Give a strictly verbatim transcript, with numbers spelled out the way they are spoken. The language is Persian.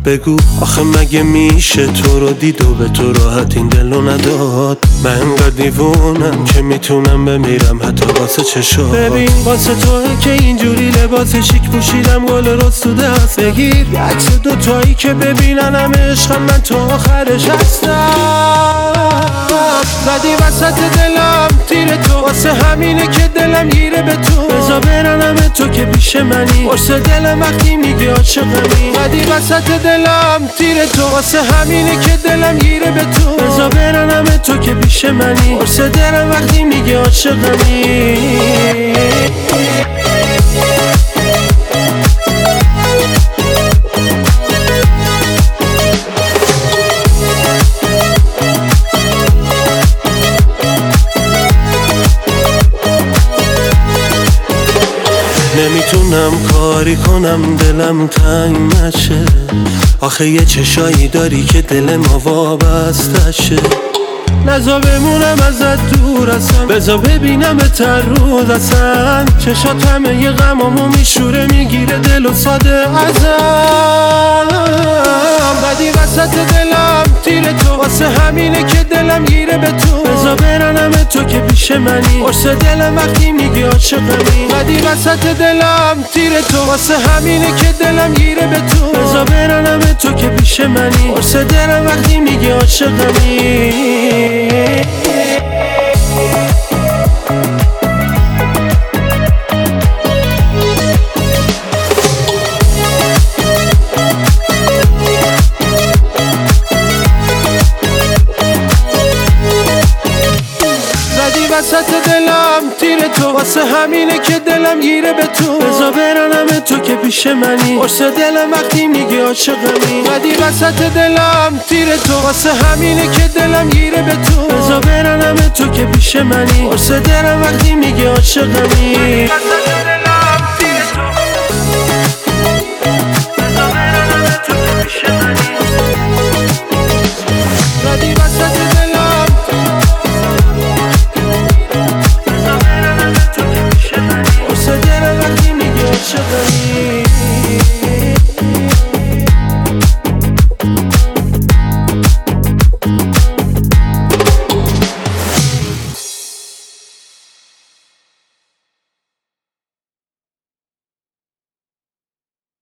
بگو آخه مگه میشه تو رو دید و به تو راحت این دلو نداد؟ من انقدر دیوونم که میتونم بمیرم حتی واسه چشات. ببین واسه توه که اینجوری لباس شیک پوشیدم، گل رست تو دست بگیر یه عکس دوتایی که ببیننم عشقم من تو آخرش هستم. زدی وسط دلم تیر تو، واسه همینه که دلم گیره به تو. بذار برنم تو که پیش منی، قرص دلم وقتی میگی عاشقمی. زدی وسط دلم تیر تو، واسه همینه که دلم گیره به تو. بذار برنم تو که پیش منی، قرص دلم وقتی میگی عاشقمی. نمیتونم کاری کنم دلم تنگ نشه، آخه یه چشایی داری که دل ما وابسته شه. نزا بمونم ازت دور اصلا، بزا ببینم به تر روز اصلا. چشات همه یه غمامو میشوره میگیره دل و ساده ازم. بدی وسط دلم تیر تو، واسه همینه که دلم گیره به تو. بزا برنم تو که پیش منی، قرص دلم وقتی میگی عاشقمی. بدی وسط دلم تیر تو، واسه همینه که دلم گیره به تو. بزا برنم تو که پیش منی، قرص دلم وقتی میگی عاشقمی. وسط دلم تیر تو، واسه همینه که دلم گیره به تو. بذار برنم تو که پیش منی، قرص دلم وقتی میگی عاشقمی. بدی وسط دلم تیر تو، واسه همینه که دلم گیره به تو. بذار برنم تو که پیش منی، قرص دلم وقتی میگی عاشقمی.